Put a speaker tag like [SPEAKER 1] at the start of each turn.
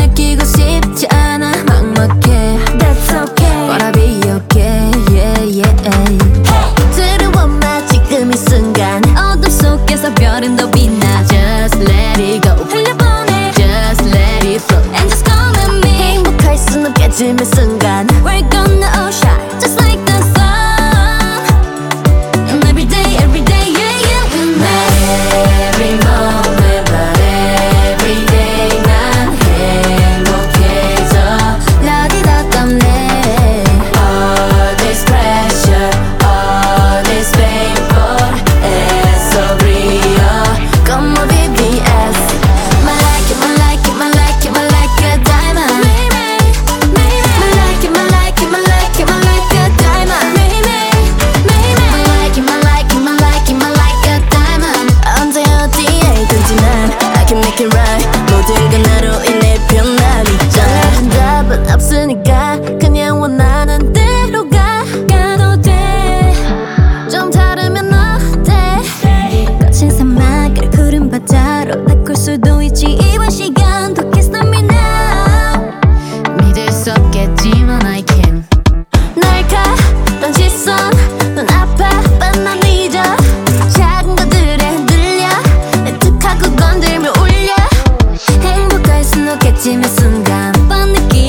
[SPEAKER 1] 밝히고 싶지 않아 막막해. That's okay, but I'll be okay, yeah, yeah. 두려워 마 지금 이 순간 어둠 속에서 별은 더 빛나. Just let it go, 흘려보내. Just let it flow and just come with me. 행복할 순 없겠지만 순간 We're gonna all shine just like the sun. And every day, yeah, yeah, with me. Every moment, but every day 난 행복해져. 라디다 땀내. All this pressure, all this painful, it's so real. Come on, BBS. My like it, my like it, my like it, my like a diamond. My like it, my like it, my like it, my like a diamond. My like it, my like it, my like it, my like a diamond. 언제 어디에든지 난 I can make it right. 모두가 나로 인해 변하니 정해진 답은 없으니까 그냥 원하는 대로 가도 돼. 좀 다르면 어때? 거친 사막을 푸른 바다로 바꿀 수도 있지. 이번 시간도 Kiss me now. 믿을 수 없겠지만 I can. 날카로운 시선 넌 아파 but 난 잊어. 작은 것들에 흔들려 내 툭하고 건들며 울려. 행복할 순 없겠지만 순간 뻔 느끼